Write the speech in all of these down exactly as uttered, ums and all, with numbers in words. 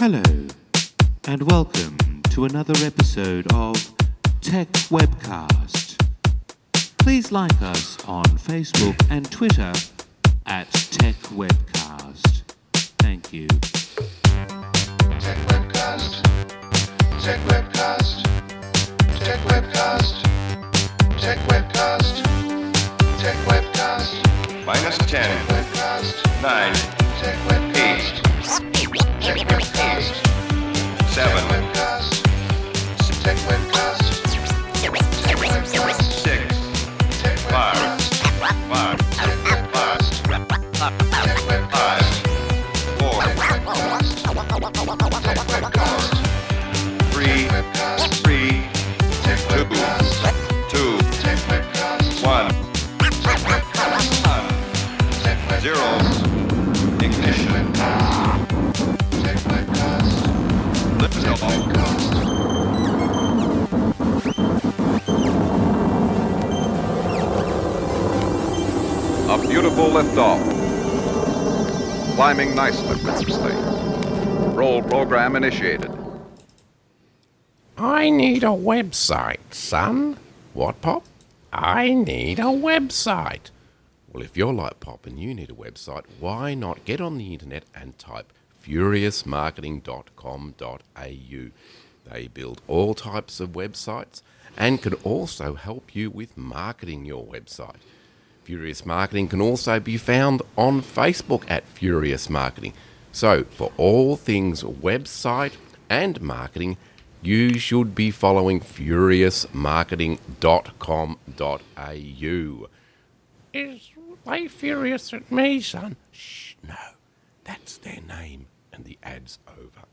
Hello, and welcome to another episode of Tech Webcast. Please like us on Facebook and Twitter at Tech Webcast. Thank you. Tech Webcast. Tech Webcast. Tech Webcast. Tech Webcast. Tech Webcast. Minus ten. Tech Webcast. Nine. Tech Webcast. Eight. Tech Webcast. Seven. Tech Webcast. Tech Webcast. Six. Tech Five. Webcast. Five. Tech Webcast. Tech Webcast. Four. Tech Webcast. Three. Webcast. Three. Tech Two. Webcast. Two. Tech Webcast. One. Tech Webcast. None. Tech Webcast. Zero. Ignition. Tech Webcast. Lift Tech off. Webcast. A beautiful liftoff. Climbing nicely. Roll program initiated. I need a website, son. What, Pop? I need a website. Well, if you're like Pop and you need a website, why not get on the internet and type furious marketing dot com dot a u. They build all types of websites and can also help you with marketing your website. Furious Marketing can also be found on Facebook at Furious Marketing. So, for all things website and marketing, you should be following furious marketing dot com dot a u. Is they furious at me, son? Shh, no. That's their name, and the ad's over.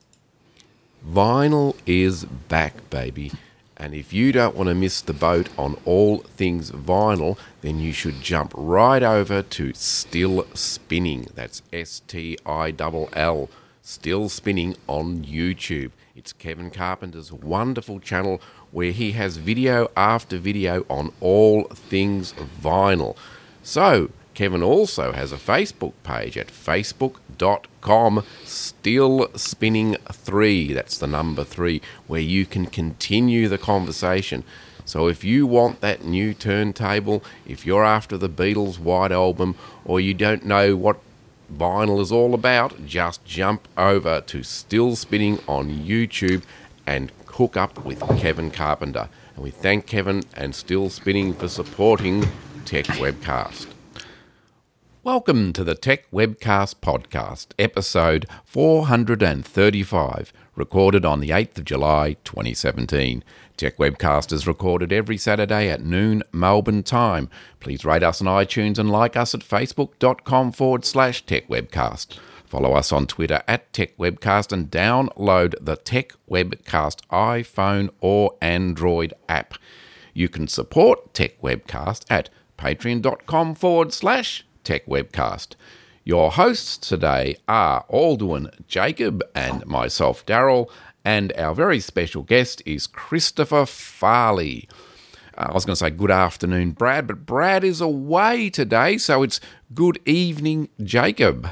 Vinyl is back, baby. And if you don't want to miss the boat on all things vinyl, then you should jump right over to Still Spinning. That's S T I L L, Still Spinning on YouTube. It's Kevin Carpenter's wonderful channel where he has video after video on all things vinyl. So, Kevin also has a Facebook page at facebook dot com still spinning three, that's the number three, where you can continue the conversation. So if you want that new turntable, if you're after the Beatles' White Album, or you don't know what vinyl is all about, just jump over to Still Spinning on YouTube and hook up with Kevin Carpenter. And we thank Kevin and Still Spinning for supporting Tech Webcast. Welcome to the Tech Webcast podcast, episode four hundred thirty-five, recorded on the eighth of July twenty seventeen. Tech Webcast is recorded every Saturday at noon Melbourne time. Please rate us on iTunes and like us at facebook dot com forward slash Tech Webcast. Follow us on Twitter at Tech Webcast and download the Tech Webcast iPhone or Android app. You can support Tech Webcast at patreon dot com forward slash Tech Webcast. Your hosts today are Aldwin Jacob and myself, Daryl, and our very special guest is Christopher Farley. Uh, I was going to say good afternoon, Brad, but Brad is away today, so it's good evening, Jacob.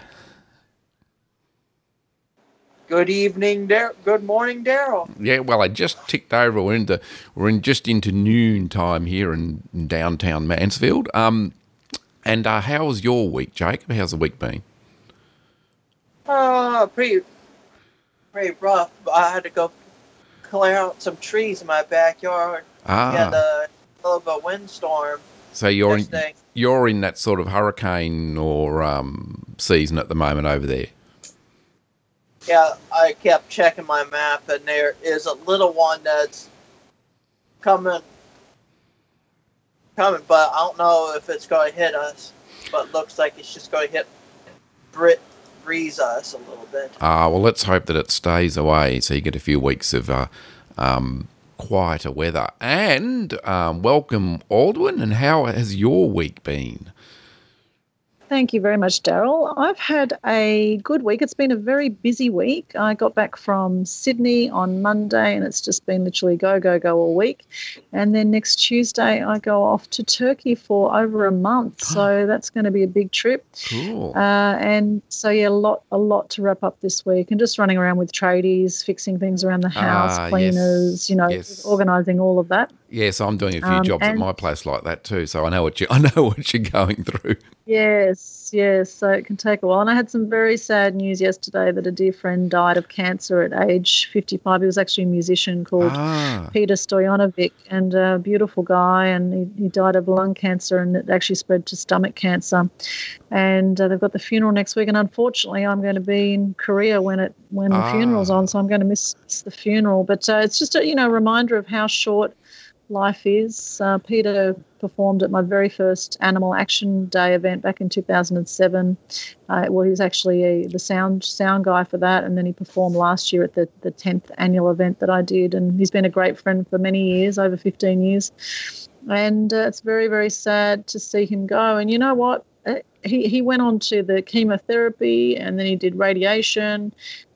Good evening, Dar- good morning, Daryl. Yeah, well, I just ticked over. We're into we're in just into noon time here in, in downtown Mansfield. Um, and uh, how's your week, Jacob? How's the week been? Uh, pretty, pretty rough. I had to go clear out some trees in my backyard. Ah, We had a little bit of windstorm. so you're in, yesterday. you're in that sort of hurricane or um, season at the moment over there. Yeah, I kept checking my map, and there is a little one that's coming, coming, but I don't know if it's going to hit us. But it looks like it's just going to hit Brit, breeze us a little bit. Ah, well, let's hope that it stays away so you get a few weeks of uh, um, quieter weather. And um, welcome, Aldwin, and how has your week been? Thank you very much, Daryl. I've had a good week. It's been a very busy week. I got back from Sydney on Monday, and it's just been literally go, go, go all week. And then next Tuesday, I go off to Turkey for over a month. So that's going to be a big trip. Cool. Uh, and so, yeah, a lot, a lot to wrap up this week, and just running around with tradies, fixing things around the house, Ah, cleaners, yes, you know, yes. organising all of that. Yes, I'm doing a few Um, jobs at and- my place like that too, so I know what you I know what you're going through. Yes, yes. So it can take a while. And I had some very sad news yesterday that a dear friend died of cancer at age fifty-five. He was actually a musician called Ah, Peter Stojanovic, and a beautiful guy, and he, he died of lung cancer, and it actually spread to stomach cancer. And uh, they've got the funeral next week, and unfortunately I'm going to be in Korea when it when the Ah. funeral's on, so I'm going to miss the funeral. But uh, it's just a you know reminder of how short life is. Uh, Peter performed at my very first Animal Action Day event back in two thousand seven. Uh, well, he was actually a, the sound sound guy for that, and then he performed last year at the, the tenth annual event that I did, and he's been a great friend for many years, over fifteen years. And uh, it's very, very sad to see him go. And you know what? Uh, He, he went on to the chemotherapy, and then he did radiation,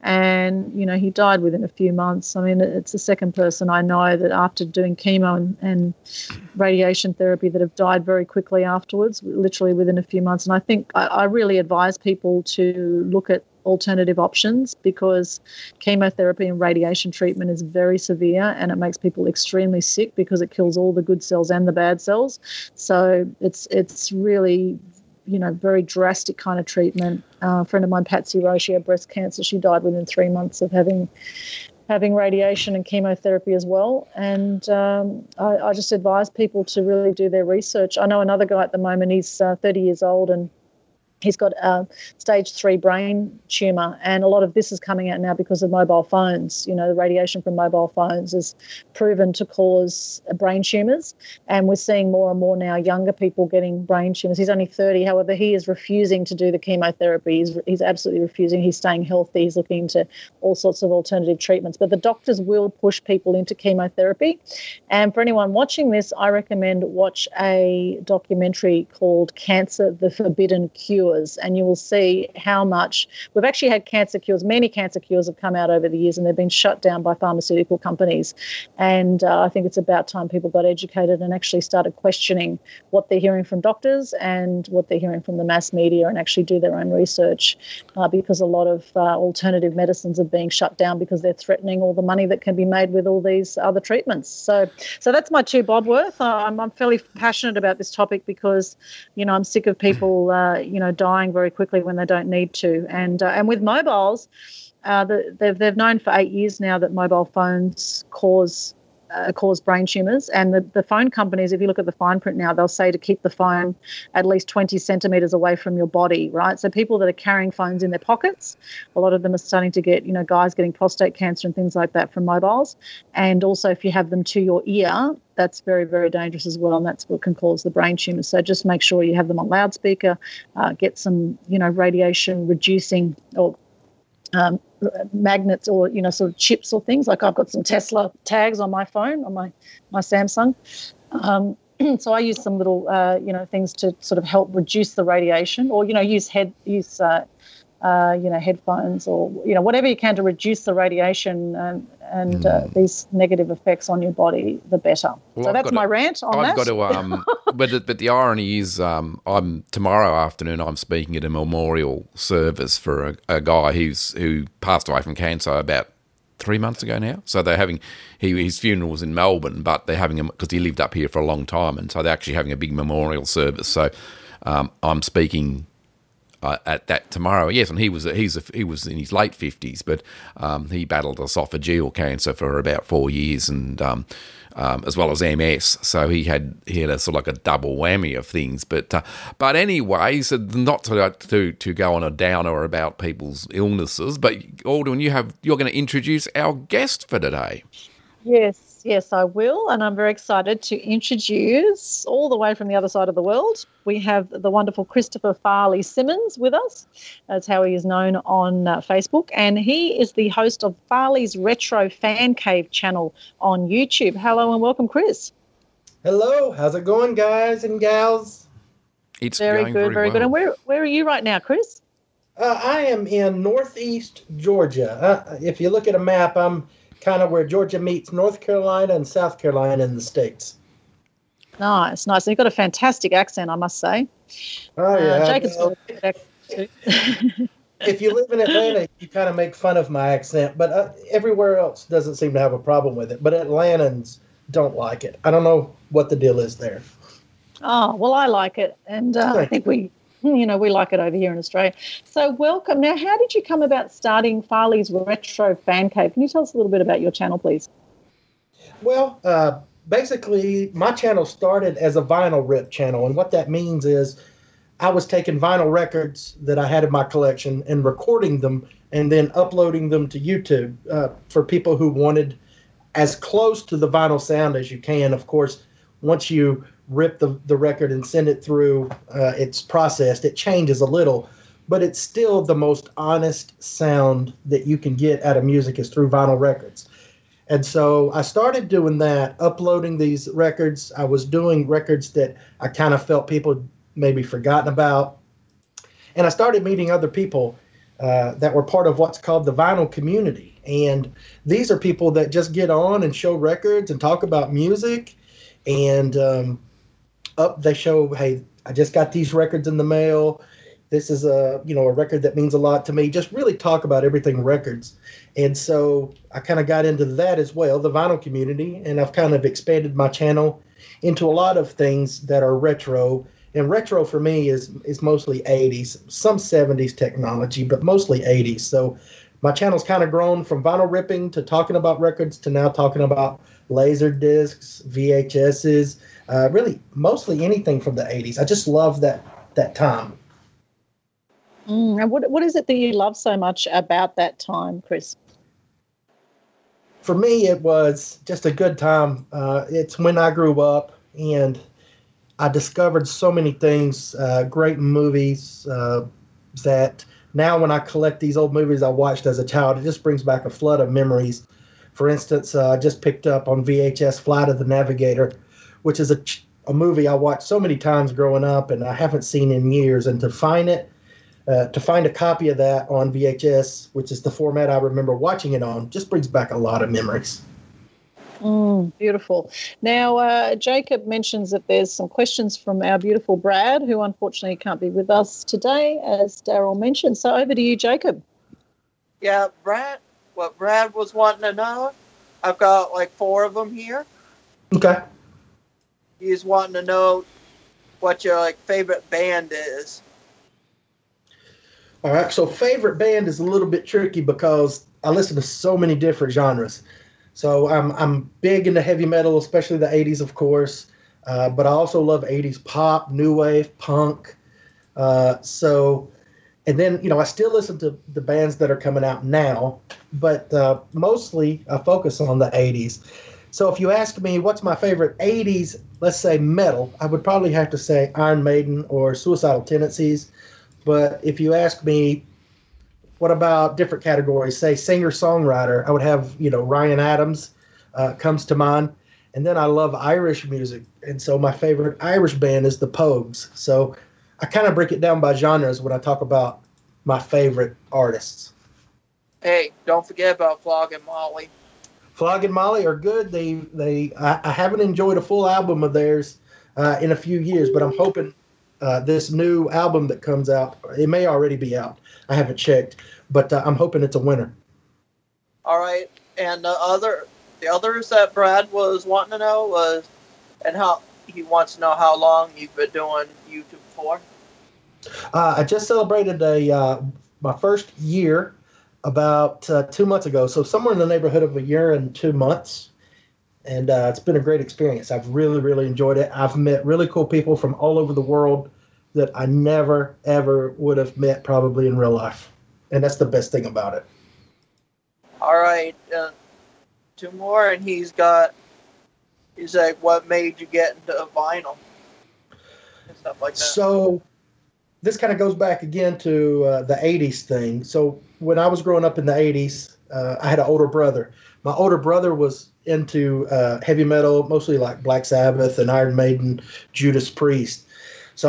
and, you know, he died within a few months. I mean, it's the second person I know that after doing chemo and, and radiation therapy that have died very quickly afterwards, literally within a few months. And I think I, I really advise people to look at alternative options, because chemotherapy and radiation treatment is very severe, and it makes people extremely sick because it kills all the good cells and the bad cells. So it's it's really, you know, very drastic kind of treatment. Uh, a friend of mine, Patsy Rowe, she had breast cancer. She died within three months of having having radiation and chemotherapy as well. And um, I, I just advise people to really do their research. I know another guy at the moment, he's uh, thirty years old, and he's got a stage three brain tumour, and a lot of this is coming out now because of mobile phones. You know, the radiation from mobile phones is proven to cause brain tumours, and we're seeing more and more now younger people getting brain tumours. He's only thirty, however, he is refusing to do the chemotherapy. He's, he's absolutely refusing. He's staying healthy. He's looking into all sorts of alternative treatments. But the doctors will push people into chemotherapy. And for anyone watching this, I recommend watch a documentary called Cancer, the Forbidden Cure. And you will see how much we've actually had cancer cures. Many cancer cures have come out over the years, and they've been shut down by pharmaceutical companies. And uh, I think it's about time people got educated and actually started questioning what they're hearing from doctors and what they're hearing from the mass media, and actually do their own research, uh, because a lot of uh, alternative medicines are being shut down because they're threatening all the money that can be made with all these other treatments. So, so that's my two bob worth. I'm, I'm fairly passionate about this topic because, you know, I'm sick of people, uh, you know, dying very quickly when they don't need to. And uh, and with mobiles, uh, the, they've they've known for eight years now that mobile phones cause uh, cause brain tumours. And the, the phone companies, if you look at the fine print now, they'll say to keep the phone at least twenty centimetres away from your body, right? So people that are carrying phones in their pockets, a lot of them are starting to get, you know, guys getting prostate cancer and things like that from mobiles. And also if you have them to your ear, that's very, very dangerous as well, and that's what can cause the brain tumours. So just make sure you have them on loudspeaker, uh, get some, you know, radiation reducing or um, magnets, or, you know, sort of chips or things. Like I've got some Tesla tags on my phone, on my, my Samsung. Um, so I use some little, uh, you know, things to sort of help reduce the radiation, or, you know, use head, use, uh, uh, you know, headphones, or, you know, whatever you can to reduce the radiation and, and uh, these negative effects on your body, the better. Well, so I've that's got my to- rant on I've that. got to, um, but the, but the irony is, um, I'm tomorrow afternoon. I'm speaking at a memorial service for a, a guy who's who passed away from cancer about three months ago now. So they're having he his funeral was in Melbourne, but they're having him because he lived up here for a long time, and so they're actually having a big memorial service. So um, I'm speaking Uh, at that tomorrow, yes, and he was he's a, he was in his late fifties, but um, he battled esophageal cancer for about four years, and um, um, as well as M S. So he had he had a sort of like a double whammy of things. But uh, but anyway, so not to to to go on a downer about people's illnesses, but Alden, you have you're going to introduce our guest for today. Yes, yes, I will. And I'm very excited to introduce, all the way from the other side of the world, we have the wonderful Christopher Farley Simmons with us. That's how he is known on uh, Facebook. And he is the host of Farley's Retro Fan Cave channel on YouTube. Hello and welcome, Chris. Hello, how's it going, guys and gals? It's Very going good, very, very well. good. And where where are you right now, Chris? Uh, I am in northeast Georgia. Uh, if you look at a map, I'm kind of where Georgia meets North Carolina and South Carolina in the States. Nice, nice. And you've got a fantastic accent, I must say. Oh, yeah. Uh, Jacob's well, got a good accent too. if you live in Atlanta, you kind of make fun of my accent, but uh, everywhere else doesn't seem to have a problem with it. But Atlantans don't like it. I don't know what the deal is there. Oh, well, I like it. And uh, I think we, you know, we like it over here in Australia. So welcome. Now, how did you come about starting Farley's Retro Fan Cave? Can you tell us a little bit about your channel, please? Well, uh, basically, my channel started as a vinyl rip channel. And what that means is I was taking vinyl records that I had in my collection and recording them and then uploading them to YouTube uh, for people who wanted as close to the vinyl sound as you can. Of course, once you rip the, the record and send it through, uh, it's processed. It changes a little, but it's still the most honest sound that you can get out of music is through vinyl records. And so I started doing that, uploading these records. I was doing records that I kind of felt people maybe forgotten about. And I started meeting other people uh, that were part of what's called the vinyl community. And these are people that just get on and show records and talk about music. And um, up they show, hey, I just got these records in the mail. This is a, you know, a record that means a lot to me. Just really talk about everything records. And so I kind of got into that as well, the vinyl community. And I've kind of expanded my channel into a lot of things that are retro. And retro for me is is mostly eighties, some seventies technology, but mostly eighties. So my channel's kind of grown from vinyl ripping to talking about records to now talking about laser discs, V H S's, uh, really mostly anything from the eighties. I just love that that time. Mm, and what what is it that you love so much about that time, Chris? For me, it was just a good time. Uh, it's when I grew up, and I discovered so many things, uh, great movies uh, that now when I collect these old movies I watched as a child, it just brings back a flood of memories. For instance, uh, I just picked up on V H S Flight of the Navigator, which is a, a movie I watched so many times growing up and I haven't seen in years. And to find it, uh, to find a copy of that on V H S, which is the format I remember watching it on, just brings back a lot of memories. Mm, beautiful. Now, uh, Jacob mentions that there's some questions from our beautiful Brad, who unfortunately can't be with us today, as Daryl mentioned. So over to you, Jacob. Yeah, Brad, what Brad was wanting to know, I've got like four of them here. Okay. He's wanting to know what your like favorite band is. All right. So favorite band is a little bit tricky because I listen to so many different genres. So I'm I'm big into heavy metal, especially the eighties, of course. Uh, but I also love eighties pop, new wave, punk. Uh, so, and then, you know, I still listen to the bands that are coming out now, but uh, mostly I focus on the eighties. So if you ask me what's my favorite eighties, let's say metal, I would probably have to say Iron Maiden or Suicidal Tendencies. But if you ask me, what about different categories? Say singer-songwriter. I would have, you know, Ryan Adams uh, comes to mind. And then I love Irish music. And so my favorite Irish band is the Pogues. So I kind of break it down by genres when I talk about my favorite artists. Hey, don't forget about Flogging Molly. Flogging Molly are good. They, they. I, I haven't enjoyed a full album of theirs uh, in a few years, but I'm hoping uh, this new album that comes out, it may already be out. I haven't checked, but uh, I'm hoping it's a winner. All right, and the other, the others that Brad was wanting to know was, and how he wants to know how long you've been doing YouTube for. Uh, I just celebrated a uh, my first year about uh, two months ago, so somewhere in the neighborhood of a year and two months, and uh, it's been a great experience. I've really, really enjoyed it. I've met really cool people from all over the world that I never, ever would have met probably in real life. And that's the best thing about it. All right, uh, two more, and he's got, he's like, what made you get into vinyl? And stuff like that. So this kind of goes back again to uh, the eighties thing. So when I was growing up in the eighties, uh, I had an older brother. My older brother was into uh, heavy metal, mostly like Black Sabbath and Iron Maiden, Judas Priest. So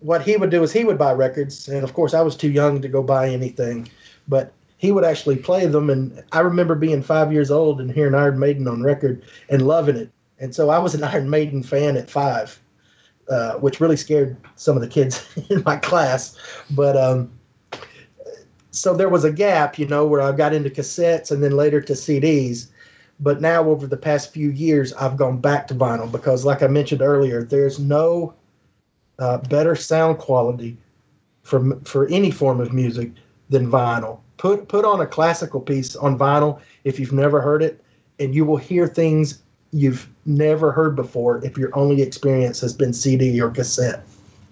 what he would do is he would buy records, and of course I was too young to go buy anything, but he would actually play them. And I remember being five years old and hearing Iron Maiden on record and loving it. And so I was an Iron Maiden fan at five, uh, which really scared some of the kids in my class. But um, so there was a gap, you know, where I got into cassettes and then later to C Ds. But now over the past few years, I've gone back to vinyl because, like I mentioned earlier, there's no uh, better sound quality for for any form of music than vinyl. Put put on a classical piece on vinyl if you've never heard it, and you will hear things you've never heard before if your only experience has been C D or cassette.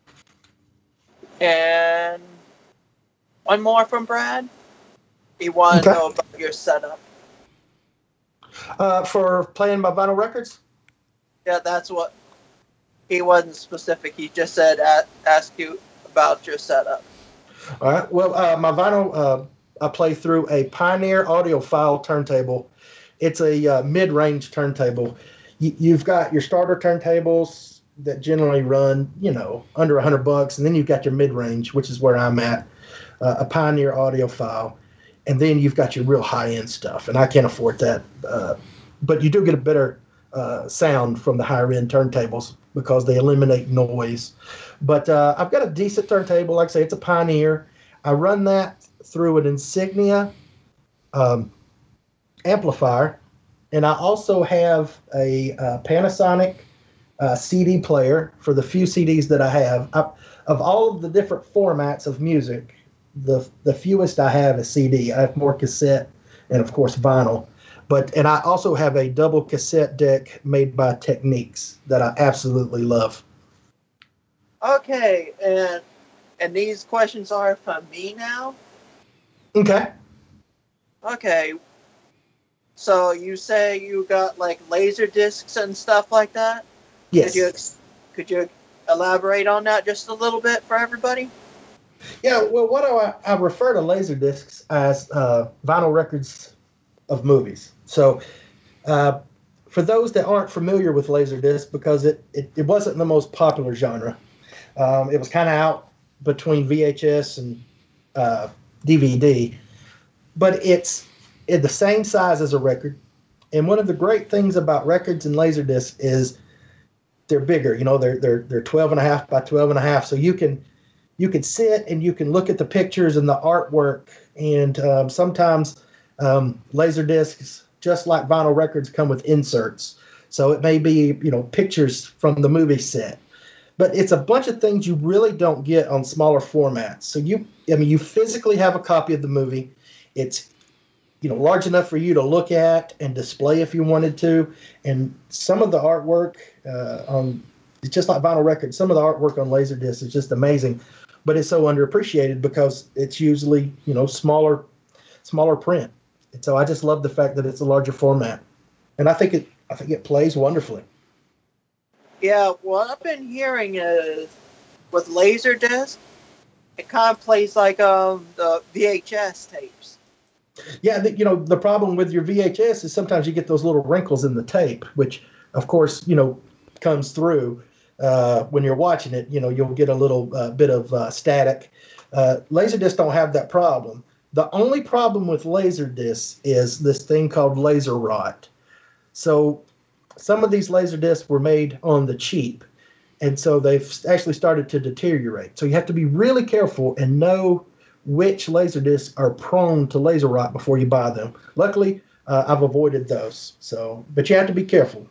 And one more from Brad. He wanted to Okay. know about your setup. Uh, for playing my vinyl records? Yeah, that's what he wasn't specific. He just said a ask you about your setup. All right. Well, uh, my vinyl, uh, I play through a Pioneer audiophile turntable. It's a uh, mid-range turntable. Y- you've got your starter turntables that generally run, you know, under a hundred bucks, and then you've got your mid-range, which is where I'm at, uh, a Pioneer audiophile, and then you've got your real high-end stuff, and I can't afford that. Uh, but you do get a better uh, sound from the higher-end turntables because they eliminate noise. But uh, I've got a decent turntable. Like I say, it's a Pioneer. I run that through an Insignia um, amplifier, and I also have a uh, Panasonic uh, C D player for the few C Ds that I have. I, of all of the different formats of music, the the fewest I have is C D. I have more cassette and, of course, vinyl. But and I also have a double cassette deck made by Techniques that I absolutely love. Okay, and and these questions are for me now. Okay. Okay. So you say you got like laser discs and stuff like that? Yes. Could you could you elaborate on that just a little bit for everybody? Yeah, well, what do I, I refer to laser discs as uh, vinyl records of movies. So, uh, for those that aren't familiar with laser discs, because it, it, it wasn't the most popular genre, um, it was kind of out between V H S and uh, D V D, but it's in the same size as a record. And one of the great things about records and laser discs is they're bigger. You know, they're they're they're twelve and a half by twelve and a half, so you can. You can sit and you can look at the pictures and the artwork. And um, sometimes um, laser discs, just like vinyl records, come with inserts. So it may be, you know, pictures from the movie set. But it's a bunch of things you really don't get on smaller formats. So you, I mean, you physically have a copy of the movie. It's, you know, large enough for you to look at and display if you wanted to. And some of the artwork uh, on, it's just like vinyl records, some of the artwork on laser discs is just amazing. But it's so underappreciated because it's usually, you know, smaller, smaller print. And so I just love the fact that it's a larger format, and I think it, I think it plays wonderfully. Yeah, what I've been hearing is with laser disc, it kind of plays like um the V H S tapes. Yeah, the, you know, the problem with your V H S is sometimes you get those little wrinkles in the tape, which, of course, you know, comes through. Uh, when you're watching it, you know, you'll get a little uh, bit of uh, static. Uh, Laserdiscs don't have that problem. The only problem with Laserdiscs is this thing called laser rot. So some of these Laserdiscs were made on the cheap, and so they've actually started to deteriorate. So you have to be really careful and know which Laserdiscs are prone to laser rot before you buy them. Luckily, uh, I've avoided those. So, but you have to be careful.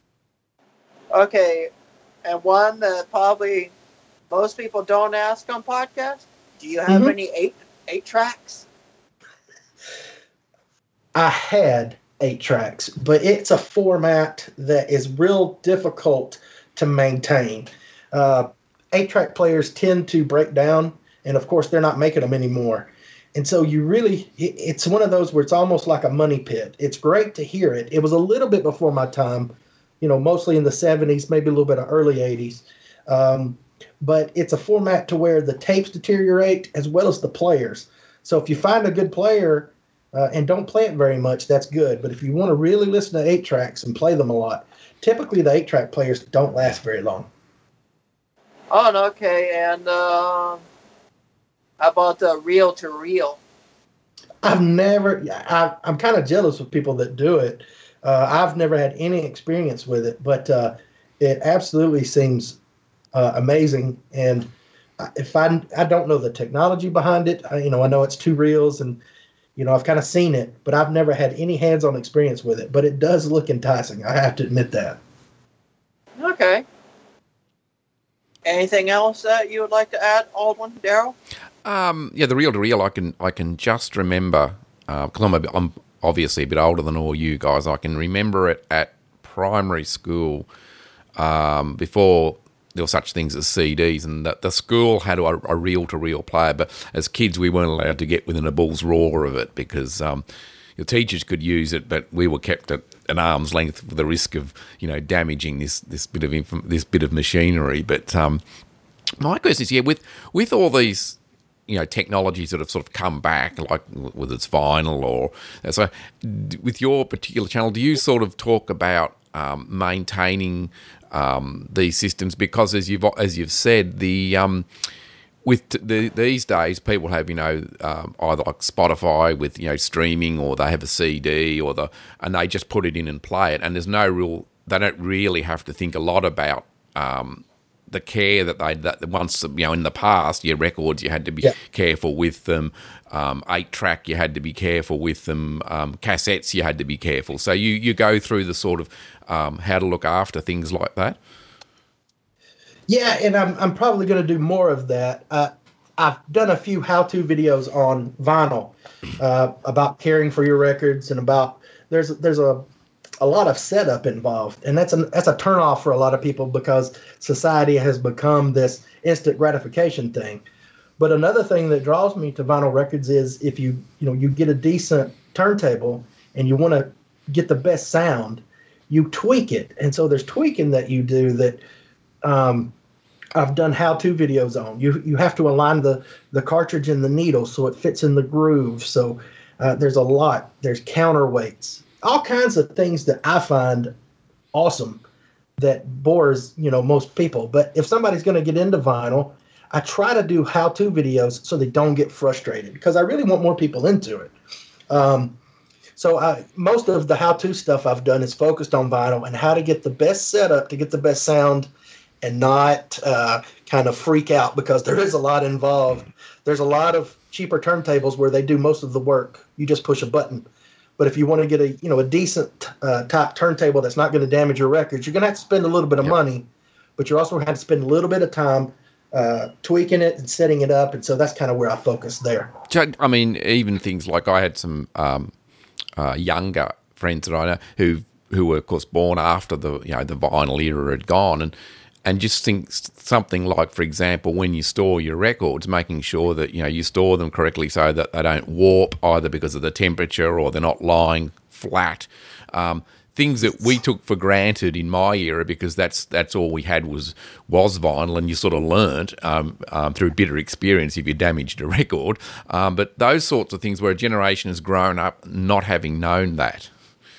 Okay. And one that probably most people don't ask on podcasts, do you have Mhm. any eight eight tracks? I had eight tracks, but it's a format that is real difficult to maintain. Uh, eight track players tend to break down, and of course, they're not making them anymore. And so you really, it, it's one of those where it's almost like a money pit. It's great to hear it. It was a little bit before my time, you know, mostly in the seventies, maybe a little bit of early eighties. Um, but it's a format to where the tapes deteriorate as well as the players. So if you find a good player uh, and don't play it very much, that's good. But if you want to really listen to eight tracks and play them a lot, typically the eight track players don't last very long. Oh, no, okay. And uh, how about the reel to reel? I've never. I, I'm kind of jealous of people that do it. Uh, I've never had any experience with it, but uh, it absolutely seems uh, amazing. And if I I don't know the technology behind it, I, you know, I know it's two reels, and you know, I've kind of seen it, but I've never had any hands-on experience with it. But it does look enticing. I have to admit that. Okay. Anything else that you would like to add, Aldwin, Daryl? Um, yeah, the reel to reel. I can I can just remember because I'm a, I'm obviously a bit older than all you guys. I can remember it at primary school um, before there were such things as C Ds, and that the school had a, a reel to reel player. But as kids, we weren't allowed to get within a bull's roar of it because um, your teachers could use it, but we were kept at an arm's length for the risk of you know damaging this this bit of inf- this bit of machinery. But um, my question is, yeah, with with all these you know technologies that have sort of come back, like whether it's vinyl or so, with your particular channel, do you sort of talk about um, maintaining um, these systems? Because as you've as you've said, the um, with the, these days, people have you know um, either like Spotify with you know streaming, or they have a C D, or the and they just put it in and play it, and there's no real. They don't really have to think a lot about um, the care that they that once you know in the past, your records you had to be Yeah. careful with them. Um, eight track you had to be careful with them. Um, cassettes you had to be careful. So you you go through the sort of um, how to look after things like that. Yeah, and I'm I'm probably going to do more of that. Uh, I've done a few how-to videos on vinyl uh, about caring for your records, and about there's there's a a lot of setup involved, and that's a that's a turnoff for a lot of people because society has become this instant gratification thing. But another thing that draws me to vinyl records is if you you know you get a decent turntable and you want to get the best sound, you tweak it, and so there's tweaking that you do that. Um, I've done how-to videos on. You you have to align the, the cartridge and the needle so it fits in the groove. So uh, there's a lot. There's counterweights, all kinds of things that I find awesome that bores you know most people. But if somebody's going to get into vinyl, I try to do how-to videos so they don't get frustrated because I really want more people into it. Um, so I, most of the how-to stuff I've done is focused on vinyl and how to get the best setup to get the best sound and not uh, kind of freak out because there is a lot involved. There's a lot of cheaper turntables where they do most of the work. You just push a button. But if you want to get a you know a decent uh, type turntable that's not going to damage your records, you're going to have to spend a little bit of Yep. money, but you're also going to have to spend a little bit of time uh, tweaking it and setting it up. And so that's kind of where I focus there. So, I mean, even things like I had some um, uh, younger friends that I know who who were, of course, born after the you know the vinyl era had gone, and and just think something like, for example, when you store your records, making sure that you know you store them correctly so that they don't warp either because of the temperature or they're not lying flat. Um, things that we took for granted in my era because that's that's all we had was was vinyl, and you sort of learnt um, um, through bitter experience if you damaged a record. Um, but those sorts of things where a generation has grown up not having known that.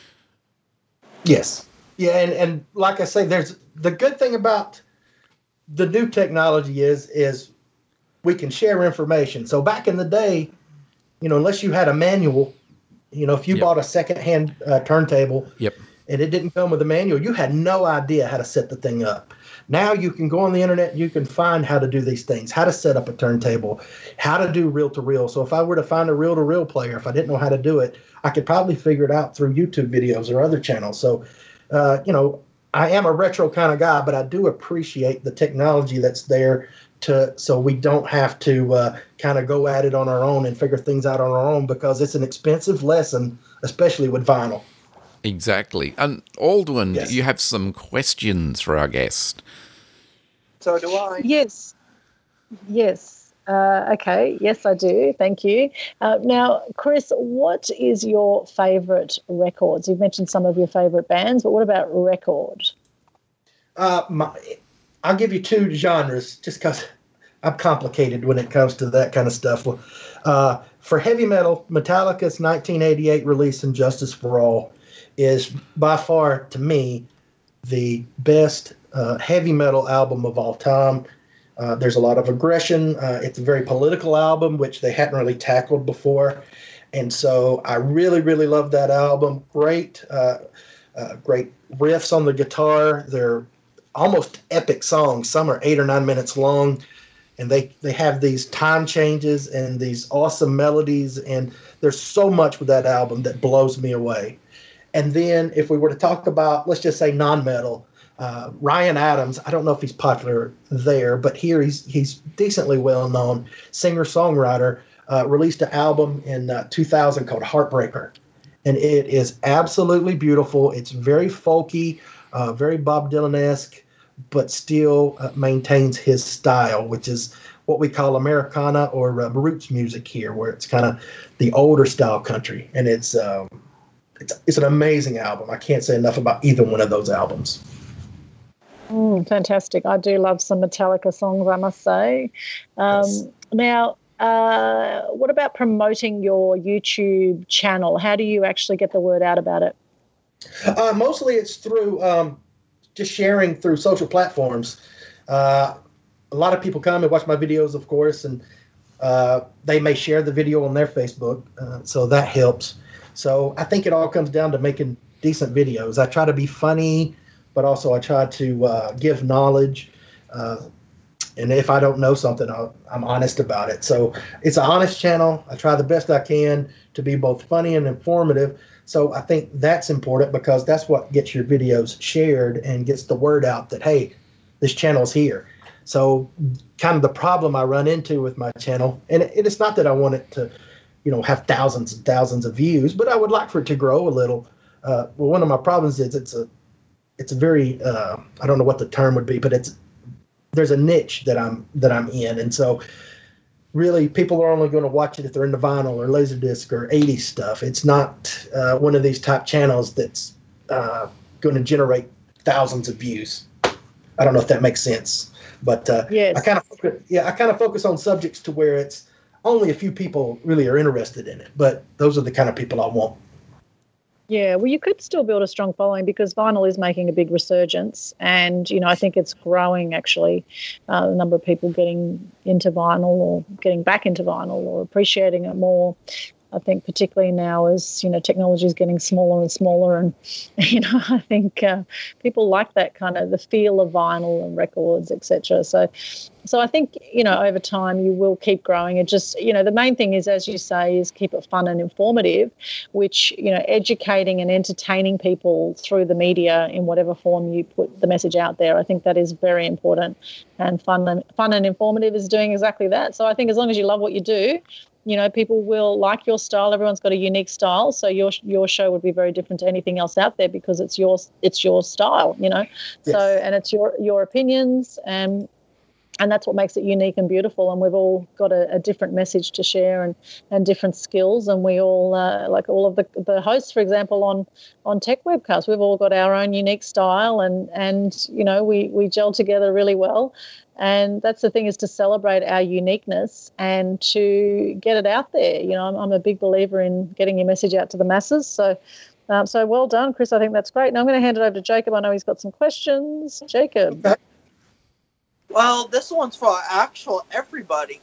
Yes. Yeah, and, and like I say, there's the good thing about the new technology is is we can share information. So back in the day, you know, unless you had a manual, you know, if you Yep. bought a secondhand uh, turntable Yep. and it didn't come with a manual, you had no idea how to set the thing up. Now you can go on the internet and you can find how to do these things, how to set up a turntable, how to do reel-to-reel. So if I were to find a reel-to-reel player, if I didn't know how to do it, I could probably figure it out through YouTube videos or other channels. So, uh, you know, I am a retro kind of guy, but I do appreciate the technology that's there to so we don't have to uh, kind of go at it on our own and figure things out on our own because it's an expensive lesson, especially with vinyl. Exactly. And Aldwin, Yes. you have some questions for our guest. So do I. Yes. Yes. Uh, okay. Yes, I do. Thank you. Uh, now, Chris, what is your favourite records? You've mentioned some of your favourite bands, but what about record? Uh, my, I'll give you two genres just because I'm complicated when it comes to that kind of stuff. Well, uh, for heavy metal, Metallica's nineteen eighty-eight release, And Justice for All, is by far, to me, the best uh, heavy metal album of all time. Uh, there's a lot of aggression. Uh, it's a very political album, which they hadn't really tackled before. And so I really, really love that album. Great, uh, uh, great riffs on the guitar. They're almost epic songs. Some are eight or nine minutes long. And they, they have these time changes and these awesome melodies. And there's so much with that album that blows me away. And then if we were to talk about, let's just say non-metal, uh, Ryan Adams, I don't know if he's popular there, but here he's he's decently well-known, singer-songwriter, uh, released an album in uh, two thousand called Heartbreaker. And it is absolutely beautiful. It's very folky, uh, very Bob Dylan-esque, but still uh, maintains his style, which is what we call Americana or uh, roots music here, where it's kind of the older style country. And it's, um, it's it's an amazing album. I can't say enough about either one of those albums. Mm, fantastic. I do love some Metallica songs, I must say. Um, Yes. Now, uh, what about promoting your YouTube channel? How do you actually get the word out about it? Uh, mostly it's through um, just sharing through social platforms. Uh, a lot of people come and watch my videos, of course, and uh, they may share the video on their Facebook, uh, so that helps. So I think it all comes down to making decent videos. I try to be funny, but also I try to uh, give knowledge. Uh, and if I don't know something, I'll, I'm honest about it. So it's an honest channel. I try the best I can to be both funny and informative. So I think that's important because that's what gets your videos shared and gets the word out that, hey, this channel's here. So kind of the problem I run into with my channel, and it, it's not that I want it to, you know, have thousands and thousands of views, but I would like for it to grow a little. Uh, well, one of my problems is it's a, it's a very, uh, I don't know what the term would be, but it's, there's a niche that I'm, that I'm in. And so really people are only going to watch it if they're into vinyl or Laserdisc or eighties stuff. It's not uh, one of these type channels that's uh, going to generate thousands of views. I don't know if that makes sense, but uh, Yes. I kind of, yeah, I kind of focus on subjects to where it's only a few people really are interested in it, but those are the kind of people I want. Yeah, well, you could still build a strong following because vinyl is making a big resurgence. And, you know, I think it's growing, actually, uh, the number of people getting into vinyl or getting back into vinyl or appreciating it more. I think particularly now as, you know, technology is getting smaller and smaller and, you know, I think uh, people like that kind of the feel of vinyl and records, et cetera. So, so I think, you know, over time you will keep growing. It just, you know, the main thing is, as you say, is keep it fun and informative, which, you know, educating and entertaining people through the media in whatever form you put the message out there. I think that is very important, and fun and fun and informative is doing exactly that. So I think as long as you love what you do, you know, people will like your style. Everyone's got a unique style, so your your show would be very different to anything else out there because it's your it's your style, you know. Yes. So and it's your your opinions, and and that's what makes it unique and beautiful. And we've all got a, a different message to share and and different skills. And we all uh, like all of the the hosts, for example, on on Tech Webcast, we've all got our own unique style, and and you know we we gel together really well. And that's the thing, is to celebrate our uniqueness and to get it out there. You know, I'm, I'm a big believer in getting your message out to the masses. So, um, so well done, Chris. I think that's great. Now I'm going to hand it over to Jacob. I know he's got some questions. Jacob. Okay. Well, this one's for actual everybody.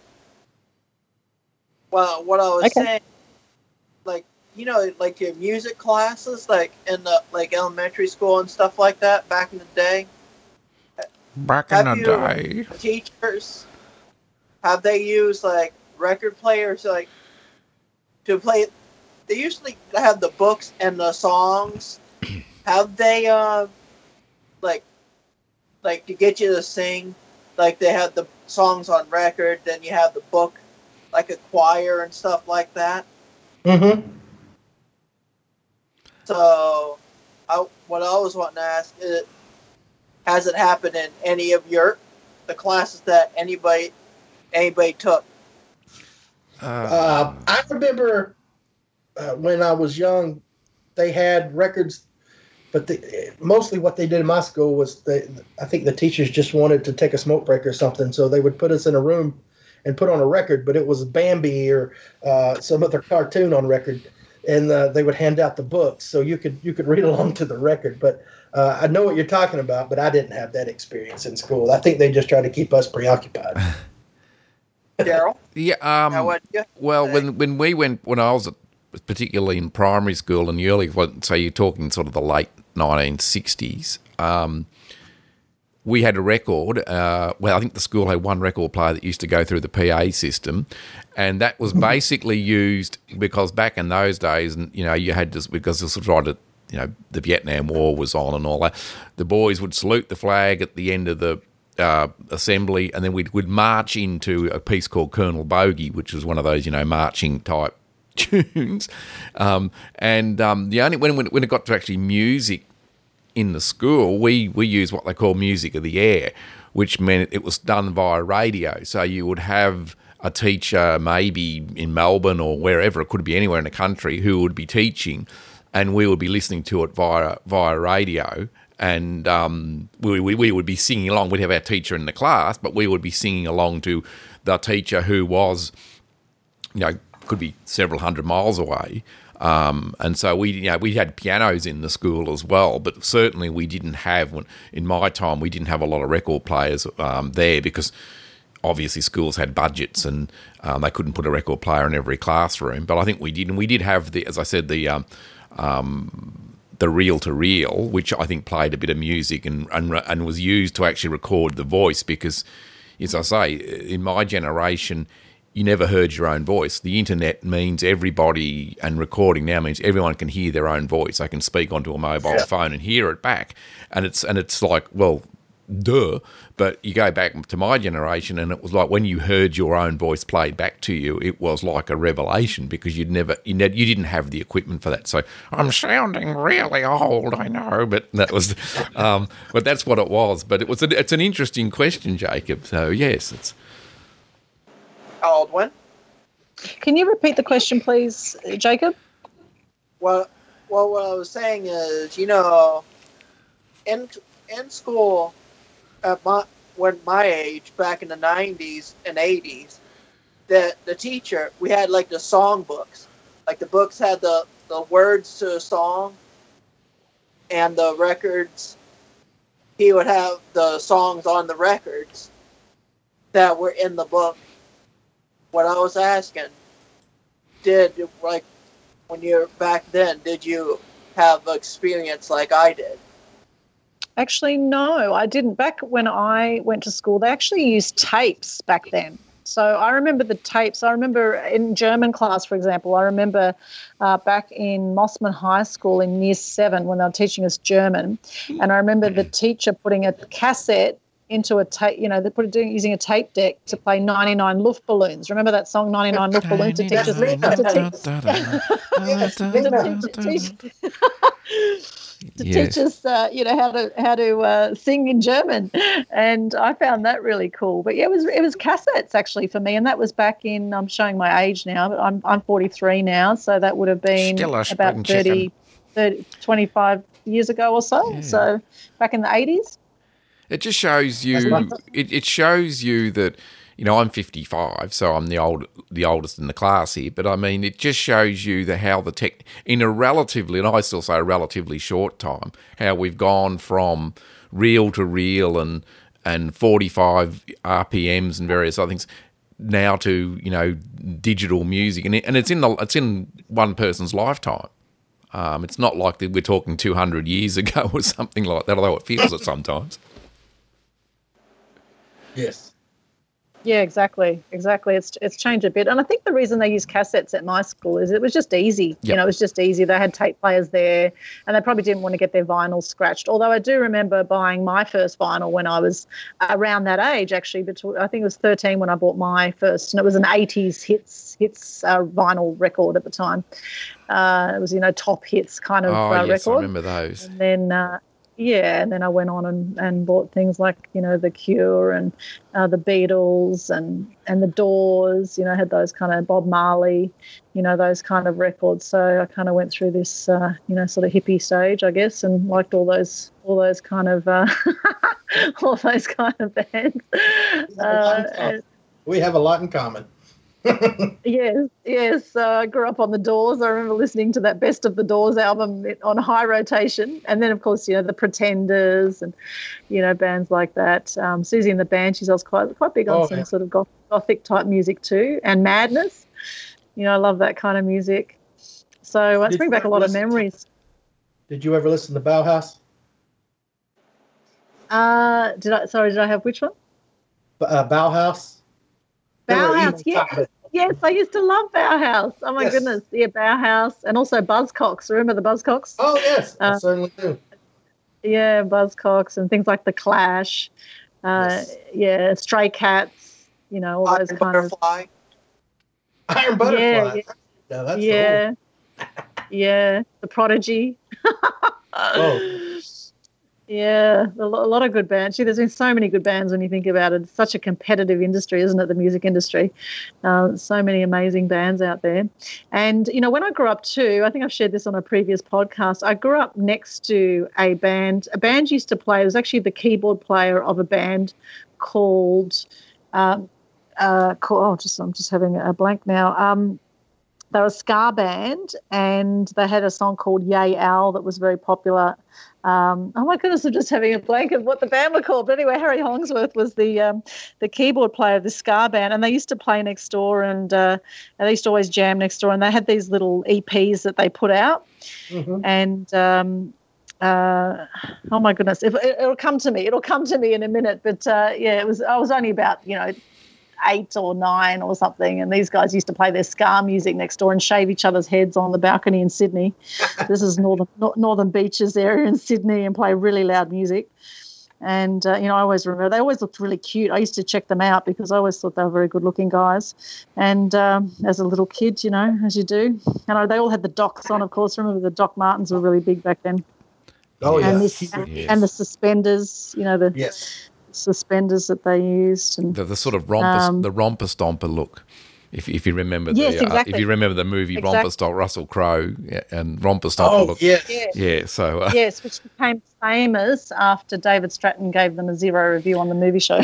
Well, what I was Okay. saying, like, you know, like your music classes, like in the like elementary school and stuff like that back in the day. Back Have in the you- day. Teachers, have they used like record players like to play? They usually have the books and the songs. Have they uh like like to get you to sing? Like they have the songs on record, then you have the book, like a choir and stuff like that. Mm-hmm. So, I, what I was wanting to ask is, has it happened in any of your the classes that anybody anybody took? Uh, I remember uh, when I was young, they had records, but the, mostly what they did in my school was they, I think the teachers just wanted to take a smoke break or something, so they would put us in a room and put on a record, but it was Bambi or uh, some other cartoon on record. and uh, they would hand out the books so you could you could read along to the record. But uh, I know what you're talking about, but I didn't have that experience in school. I think they just tried to keep us preoccupied. Daryl, Yeah. Um, how would you? well, say? when when we went, when I was at, particularly in primary school in the early, well, so you're talking sort of the late nineteen sixties, um, we had a record. Uh, well, I think the school had one record player that used to go through the P A system, and that was basically used because back in those days, and you know, you had to, because this was right at, you know, the Vietnam War was on and all that, the boys would salute the flag at the end of the Uh, assembly, and then we'd, we'd march into a piece called Colonel Bogey, which was one of those, you know, marching type tunes. Um, and um, the only when when it got to actually music in the school, we we used what they call music of the air, which meant it was done via radio. So you would have a teacher maybe in Melbourne or wherever, it could be anywhere in the country, who would be teaching, and we would be listening to it via via radio. And um, we, we we would be singing along. We'd have our teacher in the class, but we would be singing along to the teacher who was, you know, could be several hundred miles away. Um, and so we, you know, we had pianos in the school as well, but certainly we didn't have, when, in my time, we didn't have a lot of record players um, there because obviously schools had budgets and um, they couldn't put a record player in every classroom. But I think we did, and we did have the, as I said, the um, um, the reel-to-reel, which I think played a bit of music and, and and was used to actually record the voice because, as I say, in my generation, you never heard your own voice. The internet means everybody, and recording now means everyone can hear their own voice. They can speak onto a mobile yeah. phone and hear it back. And it's and it's like, well, duh. But you go back to my generation, and it was like when you heard your own voice played back to you, it was like a revelation because you'd never, you, ne- you didn't have the equipment for that. So I'm sounding really old, I know, but that was, um, but that's what it was. But it was, a, it's an interesting question, Jacob. So yes, it's. Aldwin. Can you repeat the question, please, Jacob? Well, well, what I was saying is, you know, in in school, at my when my age, back in the nineties and eighties, that the teacher, we had like the song books, like the books had the the words to a song, and the records. He would have the songs on the records that were in the book. What I was asking, did, like, when you're back then, did you have experience like I did? Actually, no, I didn't. Back when I went to school, they actually used tapes back then. So I remember the tapes. I remember in German class, for example, I remember uh, back in Mossman High School in year seven when they were teaching us German, and I remember the teacher putting a cassette into a tape, you know, they put it doing using a tape deck to play ninety-nine Luftballons. Remember that song, ninety-nine Luftballons, to teach us to teach, to Yes. teach us, uh, you know, how to how to uh, sing in German, and I found that really cool. But yeah, it was it was cassettes actually for me, and that was back in. I'm showing my age now, but I'm I'm forty-three now, so that would have been Still a about spring thirty, thirty, twenty-five years ago or so. Yeah. So back in the eighties. It just shows you. It, it shows you that, you know, I'm fifty-five, so I'm the old, the oldest in the class here. But I mean, it just shows you the how the tech in a relatively, and I still say a relatively short time, how we've gone from reel to reel and and forty-five R P Ms and various other things now to, you know, digital music, and it, and it's in the it's in one person's lifetime. Um, it's not like that we're talking two hundred years ago or something like that, although it feels it sometimes. Yes. Yeah, exactly, exactly. It's it's changed a bit, and I think the reason they used cassettes at my school is it was just easy. Yep. You know, it was just easy. They had tape players there, and they probably didn't want to get their vinyl scratched. Although I do remember buying my first vinyl when I was around that age. Actually, between, I think it was thirteen when I bought my first, and it was an eighties hits hits uh, vinyl record at the time. Uh, it was, you know, top hits kind of Oh uh, yes, record. I remember those. And then. Uh, Yeah, and then I went on and, and bought things like, you know, The Cure and uh, the Beatles and, and the Doors, you know, had those kind of Bob Marley, you know, those kind of records. So I kind of went through this, uh, you know, sort of hippie stage, I guess, and liked all those all those kind of uh, all those kind of bands. Uh, We have a lot in common. Yes, yes. Uh, I grew up on the Doors. I remember listening to that Best of the Doors album on high rotation. And then, of course, you know, the Pretenders and, you know, bands like that. Um, Susie and the Banshees, I was quite quite big on Oh, some yeah. sort of goth- gothic type music too. And Madness. You know, I love that kind of music. So uh, it's Did bringing you back a ever lot of listen to- memories. Did you ever listen to Bauhaus? Uh, did I? Sorry, did I have which one? B- Uh, Bauhaus? They were Bauhaus, emo yeah. type. Yes, I used to love Bauhaus. Oh, my Yes. goodness. Yeah, Bauhaus. And also Buzzcocks. Remember the Buzzcocks? Oh, yes, I Uh, certainly do. Yeah, Buzzcocks and things like The Clash. Uh, Yes. Yeah, Stray Cats, you know, all Iron those kind of. Butterfly. Iron Butterfly. Yeah, Yeah, that's old. Yeah. Yeah, The Prodigy. Oh. Yeah, a lo- a lot of good bands. Gee, there's been so many good bands when you think about it. It's such a competitive industry, isn't it, the music industry? Uh, so many amazing bands out there. And, you know, when I grew up too, I think I've shared this on a previous podcast, I grew up next to a band. A band used to play, it was actually the keyboard player of a band called, um, uh, called oh, just I'm just having a blank now. Um, They're a ska band, and they had a song called Yay Owl that was very popular. Um, oh, my goodness, I'm just having a blank of what the band were called. But anyway, Harry Hollingsworth was the um, the keyboard player of the ska band, and they used to play next door, and, uh, and they used to always jam next door, and they had these little E Ps that they put out. Mhm. And, um, uh, oh, my goodness, if, it, it'll come to me. It'll come to me in a minute. But, uh, yeah, it was. I was only about, you know, eight or nine or something, and these guys used to play their ska music next door and shave each other's heads on the balcony in Sydney. This is northern nor- northern beaches area in Sydney, and play really loud music. And uh, you know, I always remember they always looked really cute. I used to check them out because I always thought they were very good looking guys. And um, as a little kid, you know, as you do, and I, they all had the Docs on, of course. Remember the Doc Martens were really big back then. Oh, and yeah. this Yes. and the suspenders, you know, the Yes. suspenders that they used. And The, the sort of romper, Um, the romper stomper look. If if you remember, Yes, the, uh, exactly. if you remember the movie Exactly. Romper Stomp, Russell Crowe yeah, and Romper Stomper Oh, look. yes. yeah. Yeah, so uh, Yes, which became famous after David Stratton gave them a zero review on the movie show.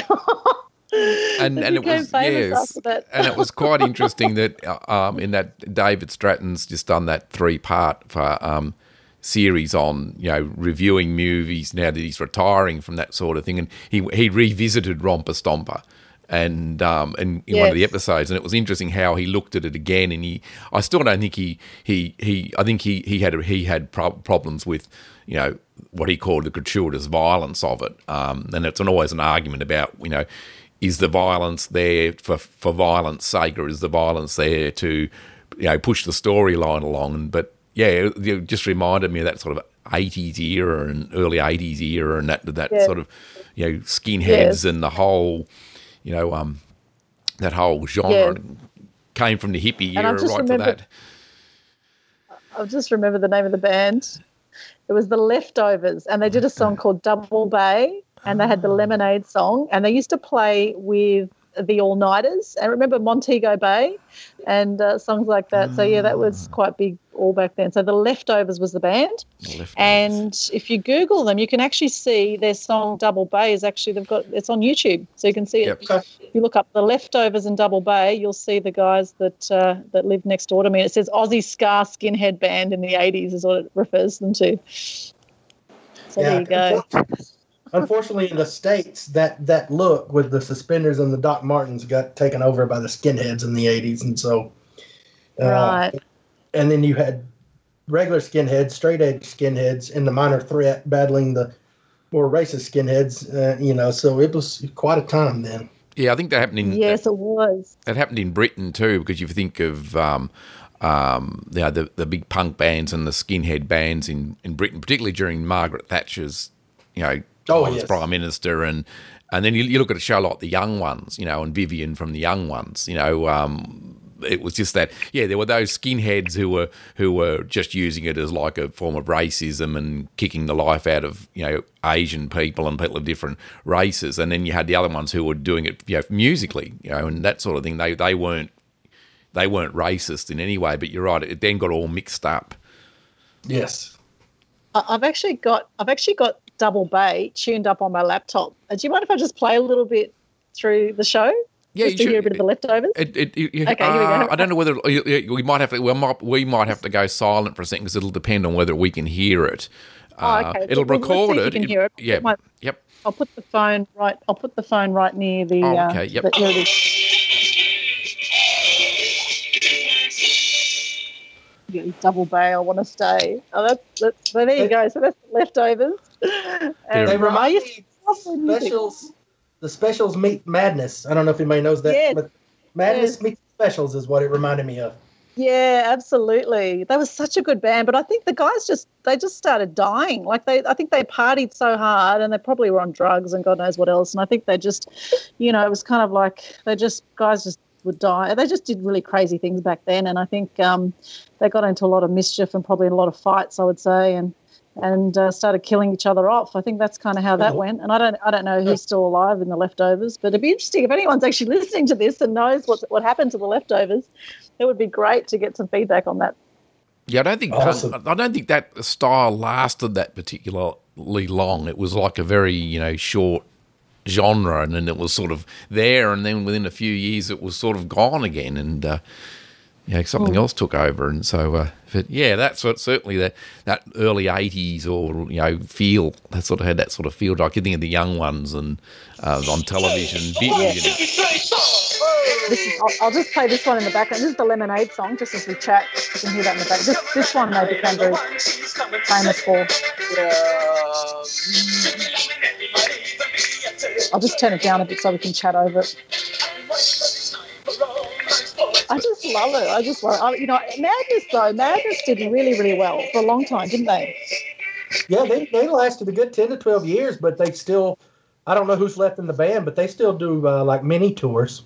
and and it became was famous yes, after that. and it was quite interesting that uh, um, in that David Stratton's just done that three part for, um, series on you know reviewing movies now that he's retiring from that sort of thing, and he he revisited Romper Stomper. And um and in one of the Yes. episodes, and it was interesting how he looked at it again. And he, I still don't think he he he. I think he he had he had pro- problems with you know what he called the gratuitous violence of it. Um, and it's an, always an argument about you know is the violence there for for violence sake, or is the violence there to you know push the storyline along? And but yeah, it, it just reminded me of that sort of eighties era and early eighties era, and that that Yeah. sort of you know skinheads Yes. and the whole. You know, um, that whole genre Yeah. came from the hippie And I era just right for remember- that. I just remember the name of the band. It was the Leftovers, and they did a song called Double Bay, and they had the Lemonade song, and they used to play with the All Nighters, and remember Montego Bay, and uh, songs like that. So yeah, that was quite big all back then. So the Leftovers was the band, The Leftovers. and if you Google them, you can actually see their song Double Bay is actually they've got it's on YouTube, so you can see it. Yep. Okay. If you look up the Leftovers and Double Bay, you'll see the guys that uh, that lived next door to me. It says Aussie Ska Skinhead Band in the eighties is what it refers them to. So there you go. unfor- Unfortunately, in the States, that, that look with the suspenders and the Doc Martens got taken over by the skinheads in the eighties. And so, uh, Right. And then you had regular skinheads, straight edge skinheads, and the Minor Threat battling the more racist skinheads, uh, you know, so it was quite a time then. Yeah, I think that happened in Yes, it was. that happened in Britain too, because you think of um, um, you know, the the big punk bands and the skinhead bands in, in Britain, particularly during Margaret Thatcher's, you know, Oh, time as yes. Prime Minister, and and then you, you look at a show like The Young Ones, you know, and Vivian from The Young Ones, you know. Um, it was just that, yeah, there were those skinheads who were who were just using it as like a form of racism and kicking the life out of, you know, Asian people and people of different races. And then you had the other ones who were doing it, you know, musically, you know, and that sort of thing. They they weren't they weren't racist in any way, but you're right, it then got all mixed up. Yes. I- I've actually got I've actually got Double Bay tuned up on my laptop. Uh, Do you mind if I just play a little bit through the show? Yeah, just to hear a bit of the leftovers. It, it, it, Okay, uh, here we go. I don't know whether we might have to. We might, we might have to go silent for a second because it'll depend on whether we can hear it. Oh, Uh, okay. It'll Well, let's see record if you it. can It- hear it. Yeah. It might- Yep. I'll put the phone right. I'll put the phone right near the. Oh, uh, okay, yep. the- here it is. Yeah, double bay. I want to stay. Oh, that's, that's so. There you go. So that's the leftovers. And, They uh, I remind used me to love the music. specials. The specials meet madness. I don't know if anybody knows that, Yes. but madness Yes. meets specials is what it reminded me of. Yeah, absolutely. They were such a good band, but I think the guys just they just started dying. Like they, I think they partied so hard, and they probably were on drugs and God knows what else. And I think they just, you know, it was kind of like they just guys just would die. They just did really crazy things back then, and I think um, they got into a lot of mischief and probably a lot of fights, I would say, and and uh, started killing each other off. I think that's kind of how that went. And I don't, I don't know who's still alive in the leftovers, but it'd be interesting if anyone's actually listening to this and knows what what happened to the leftovers. It would be great to get some feedback on that. Yeah, I don't think Awesome. I don't think that style lasted that particularly long. It was like a very you know short genre, and then it was sort of there, and then within a few years it was sort of gone again, and uh, you know something else took over. And so, uh, but yeah, that's what certainly that that early eighties or you know feel that sort of had that sort of feel. I could think of the young ones and uh, on television. Yeah. video. This is, I'll, I'll just play this one in the background. This is the Lemonade song, just as we chat. You can hear that in the back. This, this one they became very famous for. I'll just turn it down a bit so we can chat over it. I just love it. I just love it. I, you know, Madness, though, Madness did really, really well for a long time, didn't they? Yeah, they, they lasted a good ten to twelve years, but they still, I don't know who's left in the band, but they still do uh, like mini tours.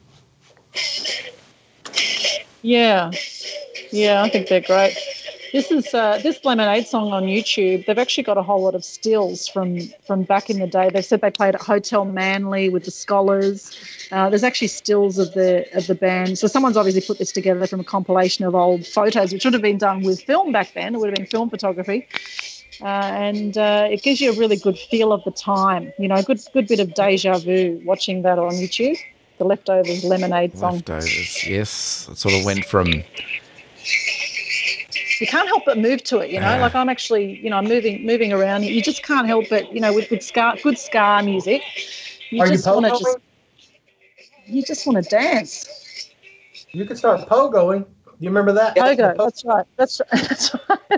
Yeah. Yeah, I think they're great. This is uh, this Lemonade song on YouTube. They've actually got a whole lot of stills from from back in the day. They said they played at Hotel Manly with the Scholars. Uh, there's actually stills of the of the band. So someone's obviously put this together from a compilation of old photos, which would have been done with film back then. It would have been film photography, uh, and uh, it gives you a really good feel of the time. You know, a good good bit of deja vu watching that on YouTube. The Leftovers Lemonade song. Leftovers, yes. It sort of went from. You can't help but move to it, you know. Yeah. Like I'm actually, you know, I'm moving, moving around. You just can't help but, you know, with good ska, good ska music, you Are you just want to pogoing? just, you just want to dance. You could start pogoing. Do you remember that? Pogo, that's right, that's right, that's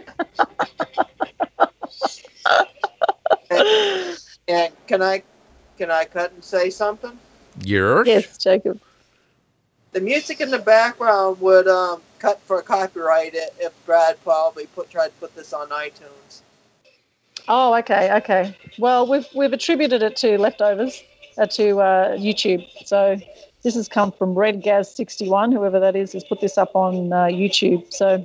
right. And can I can I cut and say something? Yours? Yes, Jacob. The music in the background would um, cut for copyright i- if Brad probably put tried to put this on iTunes. Oh, okay, okay. Well, we've we've attributed it to Leftovers, uh, to uh, YouTube. So this has come from Red Gaz sixty-one, whoever that is, has put this up on uh, YouTube. So,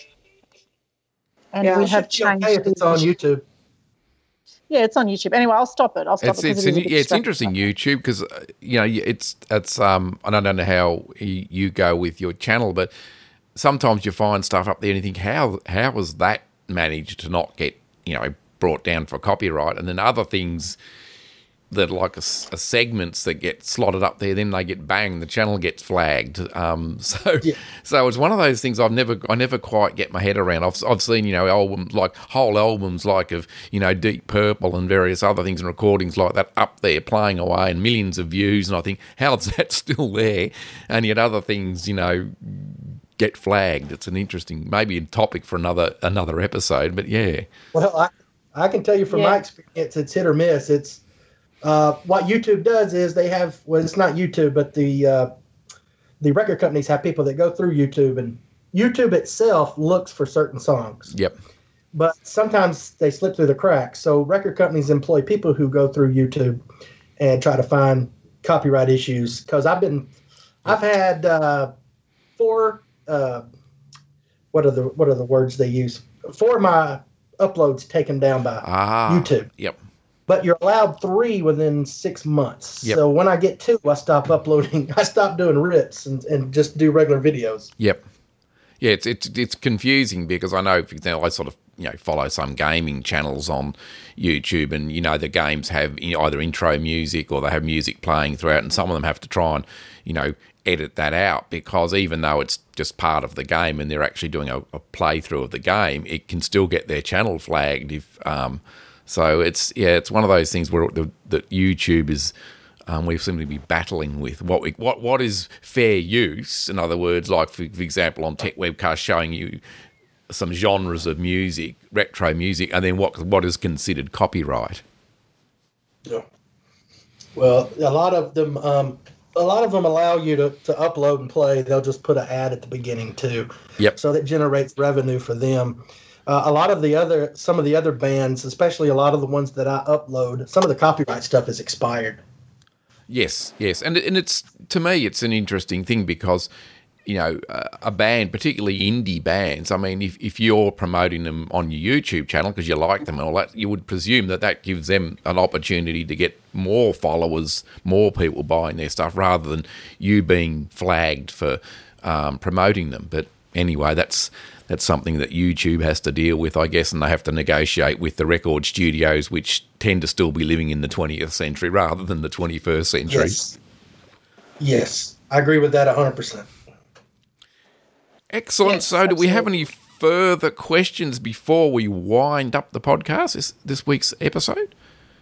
and Yeah, we it have Should be okay changed. if it's on YouTube. Yeah, it's on YouTube. Anyway, I'll stop it. I'll stop It's it. 'cause it's it is a an, bit yeah, it's distracting. interesting YouTube because uh, you know it's it's um I don't know how y- you go with your channel, but sometimes you find stuff up there and you think how how was that managed to not get you know brought down for copyright, and then other things that like a, s- a segments that get slotted up there, then they get banged, the channel gets flagged. Um, so Yeah. so it's one of those things I've never I never quite get my head around. I've I've seen you know albums like whole albums like of you know Deep Purple and various other things and recordings like that up there playing away and millions of views, and I think how's that still there? And yet other things you know get flagged. It's an interesting maybe a topic for another another episode, but yeah. Well, I, I can tell you from Yeah. my experience, it's hit or miss. It's uh, what YouTube does is they have, well, it's not YouTube, but the uh, the record companies have people that go through YouTube, and YouTube itself looks for certain songs. Yep. But sometimes they slip through the cracks. So record companies employ people who go through YouTube and try to find copyright issues. Because I've been, I've had uh, four. Uh, what are the what are the words they use? Four of my uploads taken down by Ah. YouTube. Yep. But you're allowed three within six months. Yep. So when I get two, I stop uploading. I stop doing rips and, and just do regular videos. Yep. Yeah, it's it's it's confusing because I know, for example, I sort of you know follow some gaming channels on YouTube, and you know the games have you know, either intro music or they have music playing throughout, and some of them have to try and you know edit that out because even though it's just part of the game and they're actually doing a, a playthrough of the game, it can still get their channel flagged if. Um, so it's yeah, it's one of those things where the, that YouTube is. Um, we seem to be battling with what we, what what is fair use. In other words, like for, for example, on Tech Webcast, showing you some genres of music, retro music, and then what what is considered copyright. Yeah. Well, a lot of them, um, a lot of them allow you to, to upload and play. They'll just put an ad at the beginning too. Yep. So that generates revenue for them. Uh, a lot of the other, some of the other bands, especially a lot of the ones that I upload, some of the copyright stuff is expired. Yes, yes, and and it's to me it's an interesting thing because you know uh, a band, particularly indie bands. I mean, if if you're promoting them on your YouTube channel because you like them and all that, you would presume that that gives them an opportunity to get more followers, more people buying their stuff, rather than you being flagged for um, promoting them. But anyway, that's. That's something that YouTube has to deal with, I guess, and they have to negotiate with the record studios, which tend to still be living in the twentieth century rather than the twenty-first century. Yes, yes, I agree with that one hundred percent. Excellent. Yes, so do we have absolutely. any further questions before we wind up the podcast, this, this week's episode?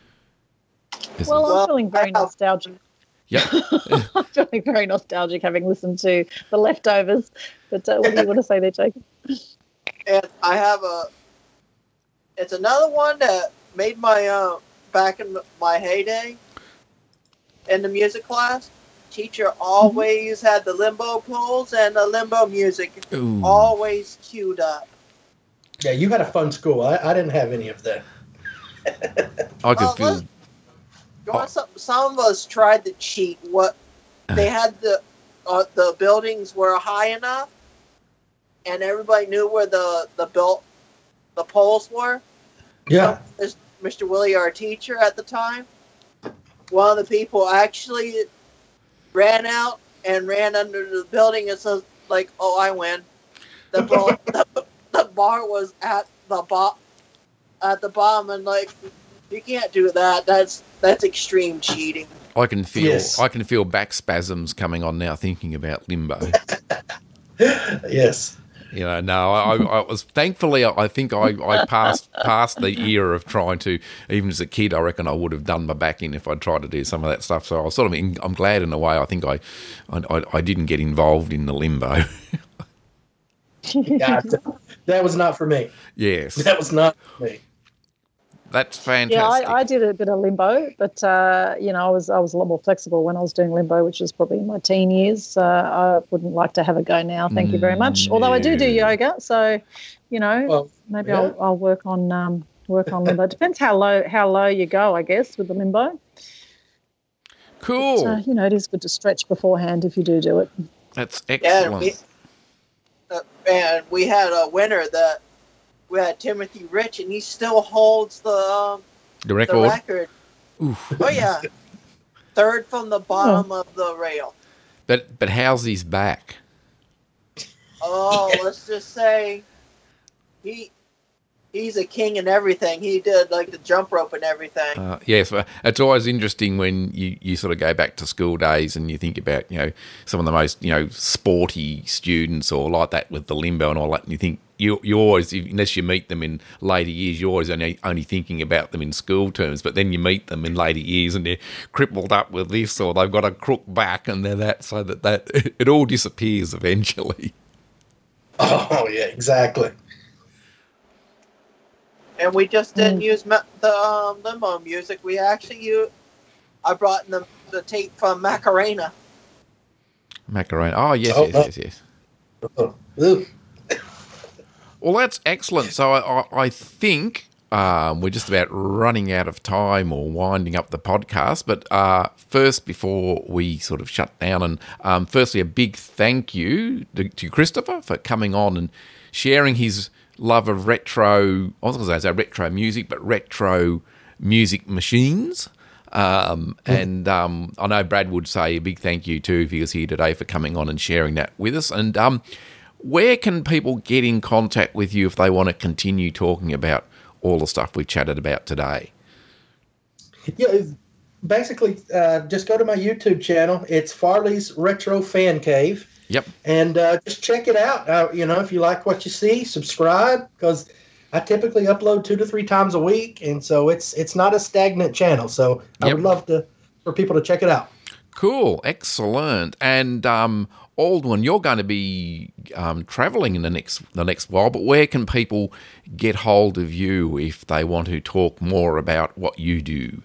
Is Well, there- I'm feeling very I have- nostalgic. yeah. I'm feeling very nostalgic having listened to The Leftovers. But uh, what do you want to say there, Jacob? And I have a. It's another one that made my uh back in my heyday in the music class. Teacher always had the limbo pools and the limbo music Ooh. always queued up. Yeah, you had a fun school. I, I didn't have any of that. I could Well, feel. let's- You know, some, some of us tried to cheat. What they had the uh, the buildings were high enough, and everybody knew where the the built the poles were. Yeah. As Mister Willie, our teacher at the time, one of the people actually ran out and ran under the building and says, like, "Oh, I win." The bar, the, the bar was at the bo- at the bottom, and like, you can't do that. That's that's extreme cheating. I can feel. Yes. I can feel back spasms coming on now thinking about limbo. Yes. You know, no, I, I was thankfully I think I, I passed past the era of trying to. Even as a kid, I reckon I would have done my back in if I'd tried to do some of that stuff. So I was sort of. In, I'm glad in a way. I think I, I, I didn't get involved in the limbo. Yeah, that was not for me. Yes, That was not for me. that's fantastic. Yeah, I, I did a bit of limbo, but uh, you know, I was I was a lot more flexible when I was doing limbo, which was probably in my teen years. Uh, I wouldn't like to have a go now. Thank you very much. Mm, Although I do do yeah. yoga, so you know, Well, maybe yeah. I'll I'll work on um, work on limbo. Depends how low how low you go, I guess, with the limbo. Cool. But, uh, you know, it is good to stretch beforehand if you do do it. That's Yeah, excellent. we, uh, and we had a winner that we had Timothy Rich, and he still holds the um, the the record. record. Oof. Oh yeah, third from the bottom of the rail. But but how's his back? Oh, let's just say he he's a king in everything. He did like the jump rope and everything. Uh, yes, well, it's always interesting when you, you sort of go back to school days and you think about, you know, some of the most, you know, sporty students or like that with the limbo and all that, and you think, you you always, unless you meet them in later years, you're always only, only thinking about them in school terms, but then you meet them in later years and they're crippled up with this or they've got a crook back and they're that, so that, that it all disappears eventually. Oh, yeah, exactly. And we just didn't Mm. use ma- the um, limbo music. We actually used. I brought in the, the tape from Macarena. Macarena. Oh, yes, Oh, yes, no. yes, yes. Oh, ooh. Well, that's excellent. So I, I, I think um, we're just about running out of time or winding up the podcast. But uh, first, before we sort of shut down, and um, firstly, a big thank you to, to Christopher for coming on and sharing his love of retro, I was going to say retro music, but retro music machines. Um, and um, I know Brad would say a big thank you too if he was here today for coming on and sharing that with us. And um, where can people get in contact with you if they want to continue talking about all the stuff we chatted about today? Yeah, basically, uh, just go to my YouTube channel. It's Farley's Retro Fan Cave. Yep. And uh, just check it out. Uh, you know, if you like what you see, subscribe, because I typically upload two to three times a week, and so it's it's not a stagnant channel. So I Yep. would love to for people to check it out. Cool, excellent. And um, Aldwin, you're going to be um, travelling in the next the next while, but where can people get hold of you if they want to talk more about what you do?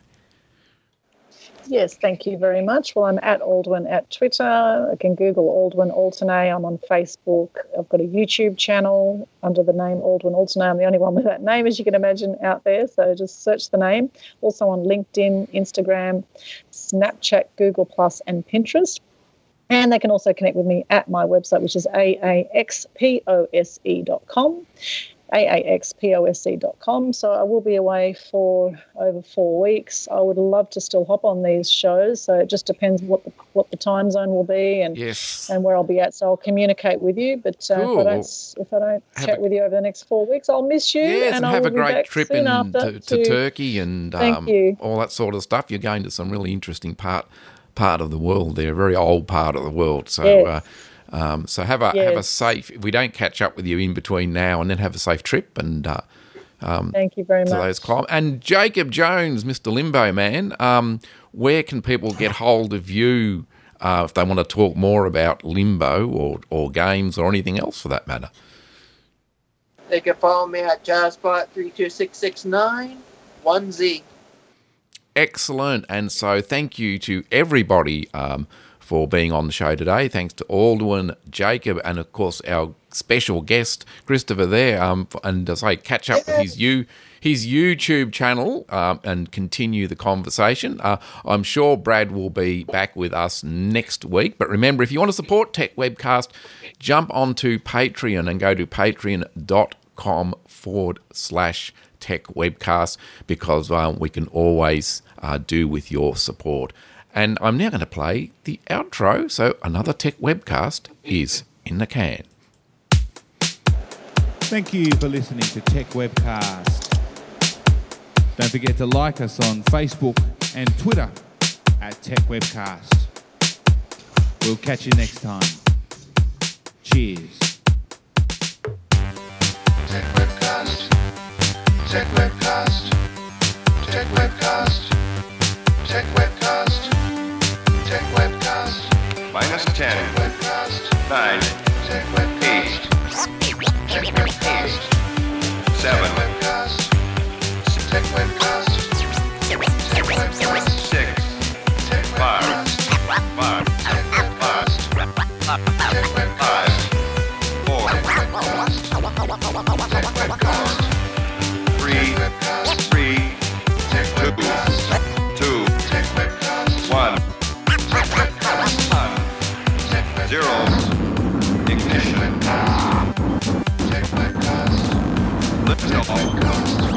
Yes, thank you very much. Well, I'm at Aldwin at Twitter. I can Google Aldwin Alternate. I'm on Facebook. I've got a YouTube channel under the name Aldwin Alternate. I'm the only one with that name, as you can imagine, out there. So just search the name. Also on LinkedIn, Instagram, Snapchat, Google Plus, and Pinterest. And they can also connect with me at my website, which is A A X P O S E dot com. A A X P O S E dot com. So I will be away for over four weeks. I would love to still hop on these shows. So it just depends what the, what the time zone will be and Yes. and where I'll be at. So I'll communicate with you. But uh, Cool. if I don't if I don't Have chat a- with you over the next four weeks, I'll miss you. Yes, and, I have will a be great back trip soon in after to, to Turkey and Thank um, you. all that sort of stuff. You're going to some really interesting part part of the world there, a very old part of the world. So. Yes. Uh, um, so have a have a Yes. safe. If we don't catch up with you in between now and then, have a safe trip and uh, Thank you very to much. those clim- And Jacob Jones, Mister Limbo Man, um, where can people get hold of you uh, if they want to talk more about Limbo or, or games or anything else for that matter? They can follow me at Jazzbot three two six six nine one Z. Excellent. And so thank you to everybody um, for being on the show today. Thanks to Aldwin, Jacob, and of course our special guest, Christopher there. Um, and as I catch up with his you. his YouTube channel um, and continue the conversation. Uh, I'm sure Brad will be back with us next week. But remember, if you want to support Tech Webcast, jump onto Patreon and go to patreon.com forward slash Tech Webcast because um, we can always uh, do with your support. And I'm now going to play the outro. So another Tech Webcast is in the can. Thank you for listening to Tech Webcast. Don't forget to like us on Facebook and Twitter at Tech Webcast. We'll catch you next time. Cheers. Tech Webcast. Tech Webcast. Tech Webcast. Tech Webcast. Tech Webcast. Minus ten, Webcast. nine, Tech Webcast. eight, Tech Webcast. seven, Webcast. Tech Webcast. Tech Webcast. six, Tech five, Webcast. five, Tech Webcast. Tech Webcast. five, four, Tech Webcast. three, Webcast. three, Tech Webcast. two, Tech Webcast. one, Tech Webcast. one, Tech Webcast. zero, ignition, Tech Webcast. lift Tech off. Webcast.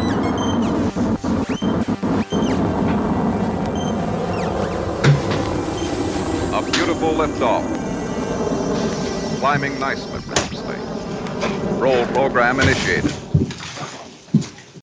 A beautiful liftoff. Climbing nicely. Roll program initiated.